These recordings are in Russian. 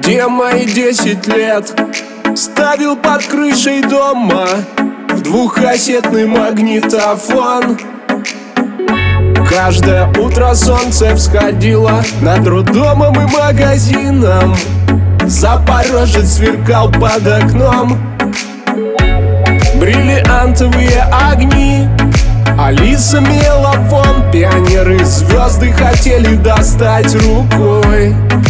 Где мои 10 лет? Ставил под крышей дома в двухкассетный магнитофон. Каждое утро солнце всходило над роддомом и магазином. Запорожец сверкал под окном. Бриллиантовые огни, Алиса мелофон. Пионеры звезды хотели достать рукой.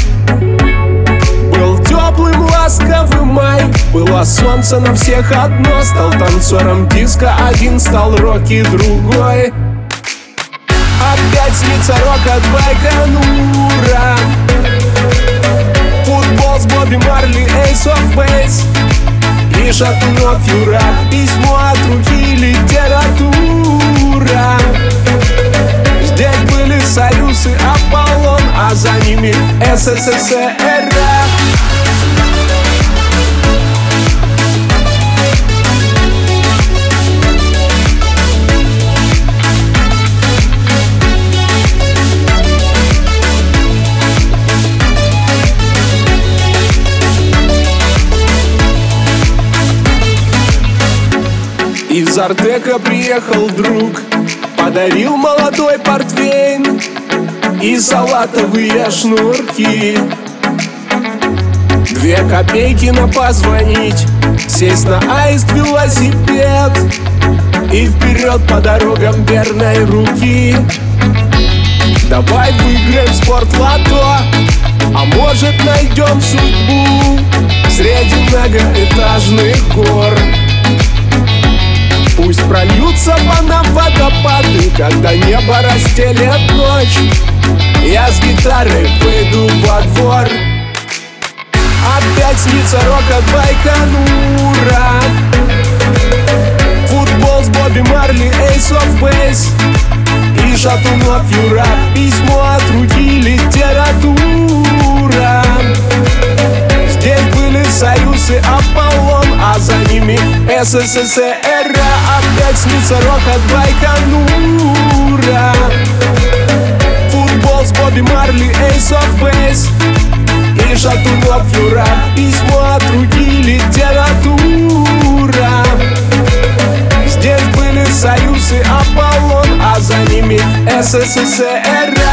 Был теплым ласковый май, было солнце на всех одно. Стал танцором диско один, стал Рокки другой. Опять снится рок от Байконура. Футбол с Бобби Марли, Ace of Base. И Шатунов Юра, письмо от руки, литература. Здесь были Союз и Аполлон, а за ними СССР. Из Артека приехал друг, подарил молодой портвейн и салатовые шнурки. 2 копейки на позвонить, сесть на аист велосипед и вперед по дорогам верной руки. Давай выиграем спорт-лото, а может найдем судьбу среди многоэтажных гор. Пусть прольются по нам водопады, когда небо расстелет ночь. Я с гитарой выйду во двор. Опять снится рок от Байконура. Футбол с Бобби Марли, Ace of Base. И Шатунов Юра, письмо от руки, литература. Здесь были Союз и Аполлон, а за ними СССР. Опять снится рок от Байконура. Футбол с Бобби Марли, Ace of Base. И Шатунов Юра, письмо от руки, литература. Здесь были Союз и Аполлон, а за ними СССР.